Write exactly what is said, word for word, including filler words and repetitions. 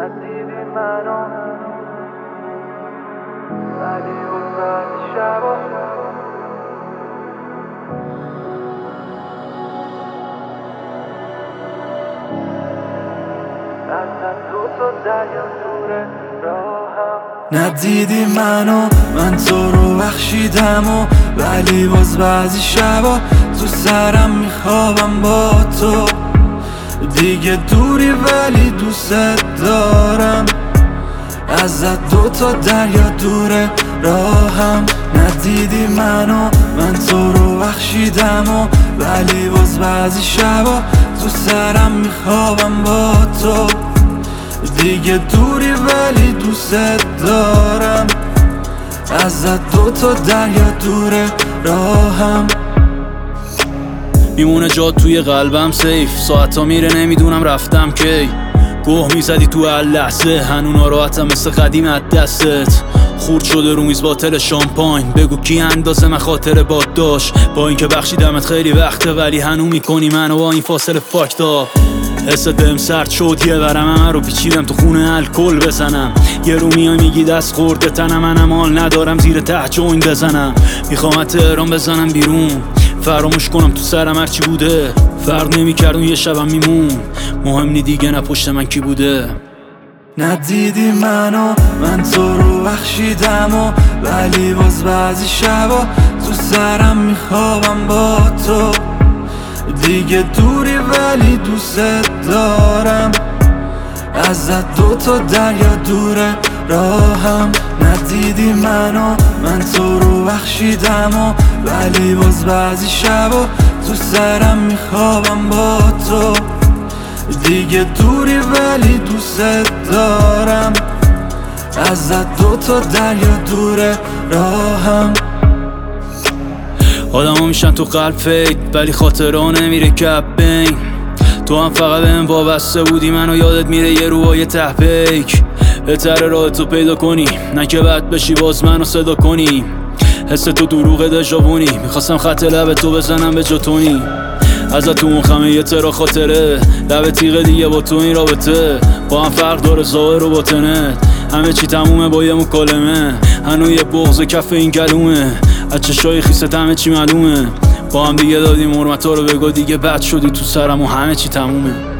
ندیدی منو ولی وسط شبا از دو تا دریا دوره راهم. ندیدی منو من تو رو بخشیدم و ولی باز بعضی شبا تو سرم میخوابم با تو. دیگه دوری ولی دوست دارم. ازت دو تا دریا دوره راهم. ندیدی منو من تو رو بخشیدم و ولی باز بعضی شبا تو سرم میخوابم با تو. دیگه دوری ولی دوست دارم. ازت دو تا دریا دوره راهم. میمونه جات توی قلبم سیف. ساعتا میره نمیدونم رفتم کی. گوه میزدی تو هر لحظه هنو ناراحتم مثل قدیم از دستت. خورد شده رو میز باتل شامپاین. بگو کی اندازه من خاطر باد داشت. با اینکه بخشیدمت خیلی وقته ولی هنو میکنی منو با این فاصله فاکتا. حست بهم سرد شد یه ورم من رو پیچیدم تو خونه الکل بزنم. یه رو میای میگی دست خورده تنم منم حال ندارم زیر ته جوین بزنم. میخوام تهران بزنم بیرون فراموش کنم تو سرم هرچی بوده. فرق نمیکرد اون یه شبم میمون مهم نی دیگه نه پشت من کی بوده. ندیدی منو من تو رو بخشیدم و ولی باز بعضی شبا تو سرم میخوابم با تو. دیگه دوری ولی دوست دارم. ازت دو تا دریا دوره راهم. ندیدی منو من تو رو بخشیدم و ولی باز بعضی شبا تو سرم میخوابم با تو. دیگه دوری ولی دوست دارم. ازت دو تا دریا دوره راهم. آدم ها میشن تو قلب فید ولی خاطره ها نمیره کپ بین. تو هم فقط بهم وابسته بودی منو یادت میره یه روهای ته پیک. بهتره راه تو پیدا کنی نه که بد بشی باز منو صدا کنی. حس تو دروغ دژاوونی. میخواستم خط لب تو بزنم به جاتونی. ازت تو اون خمه یه ترا خاطره. لب تیغه دیگه با تو این رابطه. با هم فرق داره ظاهر و باطنت. همه چی تمومه با یه مکالمه. هنو یه بغض کف این گلومه. از چشای خیست همه چی معلومه. با هم دیگه دادیم حرمتا رو بگو دیگه بد شدی تو سرم و همه چی تمومه.